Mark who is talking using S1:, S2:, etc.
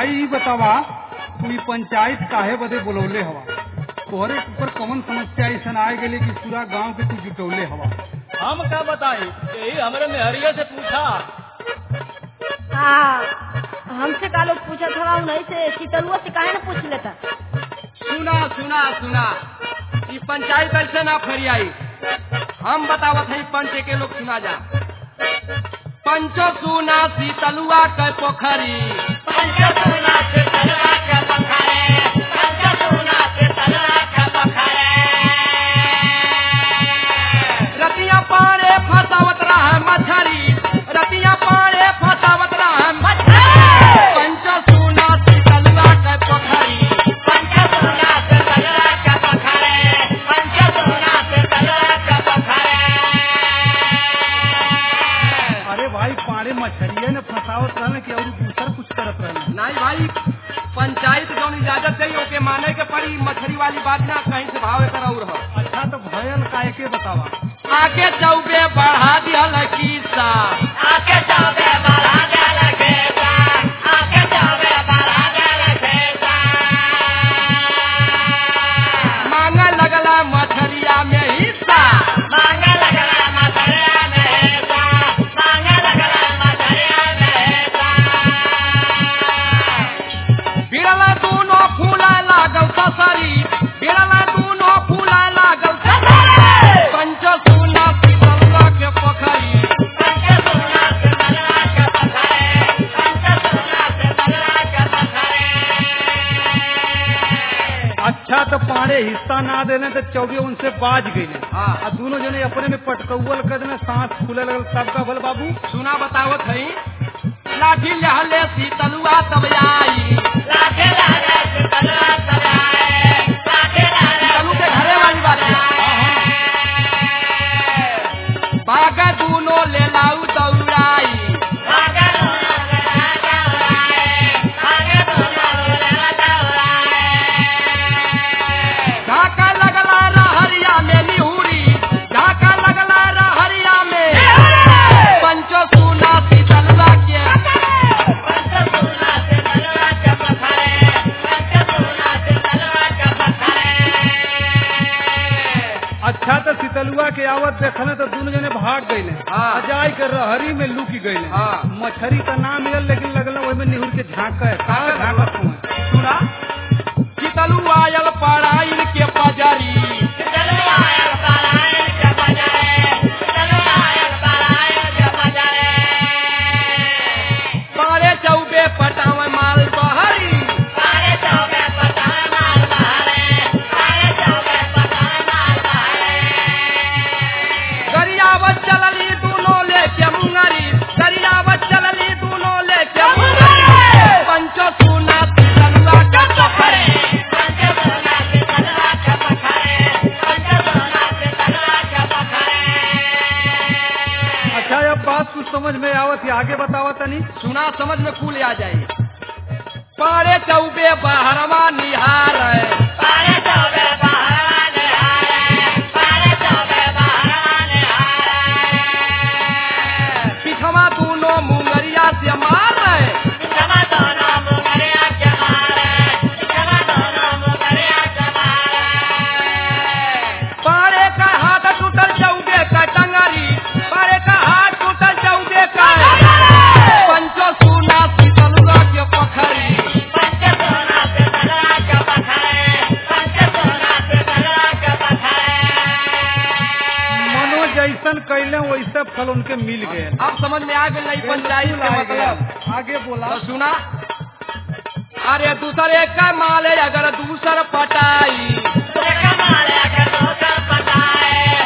S1: भाई बतावा तू ई पंचायत काहे बदे बुलौले हवा? तोहरे ऊपर कौन समस्या ऐसा आए गए कि पूरा गांव के तू जुटौले हवा?
S2: हम क्या बताई, यही हमारे मेहरिया से पूछा।
S3: हमसे का लोग पूछा था नहीं से शीतलुआ से काहे न पूछ लेता।
S4: सुना सुना सुना ये पंचायत ऐसे ना फरियाई। हम बतावत है पंच के लोग सुना जा। पंचो सुना शीतलुआ के पोखरी, पंचो सुना शीतलुआ के पोखरी, पंचो सुना शीतलुआ के पोखरी। रतिया पारे फसावत रहा मछरी, रतिया पारे फसावत रहा मछरी। पंचो सुना शीतलुआ के पोखरी, पंचो सुना शीतलुआ के पोखरी, पंचो सुना शीतलुआ के पोखरी।
S1: अरे भाई पाड़े मछरिया ने फंसावत रहने की और दूसरा कुछ करत रहने?
S4: नहीं भाई, पंचायत जो इजाजत दे ओके माने के पड़ी। मछली वाली बात ना कहीं से भाव कर और हो।
S1: अच्छा तो भयल काहे के बतावा?
S4: आके चौबे बढ़ा दिया किस्सा, आके चौबे बढ़ा दिया किस्सा, आके चौबे बढ़ा दिया किस्सा। मांगे लगला मछलिया में हिस्सा, मांगे लगला मछलिया में हिस्सा, मांगे लगला मछलिया में हिस्सा। बिरला दोनों फूला लागल ससरी, बिरला दोनों फूला लागल ससरी। पंचो सुना शीतलुआ के पोखरी, पंचो सुना शीतलुआ के पोखरी, पंचो सुना शीतलुआ के पोखरी।
S1: अच्छा तो पाड़े हिस्सा ना देने तो चौबे उनसे बाज गई।
S4: हाँ।
S1: और दोनों जने अपने में पटकौल कर देने, सांस खुले लगल सबका। भल बाबू
S4: सुना बतावत है। लाठी लहले शीतलुआ तब आई, लाठी लहले शीतलुआ तब आई, लाठी लहले शीतलु के घरे वाली बात है। बागा दूनो ले लाऊ दौड़ाई, बागा दूनो ले लाऊ दौड़ाई, बागा दूनो ले लाऊ दौड़ाई। झाका लगला रहरिया में निहुरी, झाका लगला रहरिया में पंचो सुना शीतलुआ के, पंचो सुना शीतलुआ के पोखरी, पंचो सुना शीतलुआ के पोखरी।
S1: अच्छा तो शीतलुआ के आवत देखने तो दोनों जने भाग गए।
S4: हाँ।
S1: जाय के रहरी में लुकी गए।
S4: हाँ।
S1: मछरी का नाम मिलल लेकिन लगल वही में निहुर के झाँका है।
S4: सुना शीतलुआ आयल पढ़ाई के पजरी, शीतलुआ आयल पढ़ाई के पजरी, शीतलुआ आयल पढ़ाई के पजरी। पारे चौबे पटावे माल बहरी, पारे चौबे पटावे माल बहरी, पारे चौबे पटावे माल बहरी। गरियावत चलली दूनो लेके मुंगरी, गरियावत चलली दूनो लेके मुंगरी। पंचो सुना शीतलुआ के पोखरी, पंचो सुना शीतलुआ के पोखरी, पंचो सुना शीतलुआ के पोखरी।
S1: अच्छा अब बात कुछ समझ में आवत है, आगे बतावा तनी।
S4: सुना समझ में कुल आ जाए। पारे चौबे बहरवा निहार, पारे चौबे बहरवा निहार, पारे चौबे बहरवा निहार। पिछवा दूनो मुंगरिया से मार, पिछवा दोनों मुंगरिया के मार, पिछवा दोनों मुंगरिया के मार। पारे का हाथ टूटल चौबे का टंगरी, पारे का हाथ टूटल चौबे का पंचो सुना शीतलुआ के पोखरी, पंचो सुना शीतलुआ के पोखरी, पंचो सुना शीतलुआ के पोखरी।
S1: मनो जैसन कैले वैसे फल उनके मिल गए।
S4: अब समझ में आ गई पंचायत का मतलब।
S1: आगे बोला।
S4: तो सुना अरे दूसरे का माले अगर दूसर पटाई, दूसरे का माले अगर दूसर पटाए,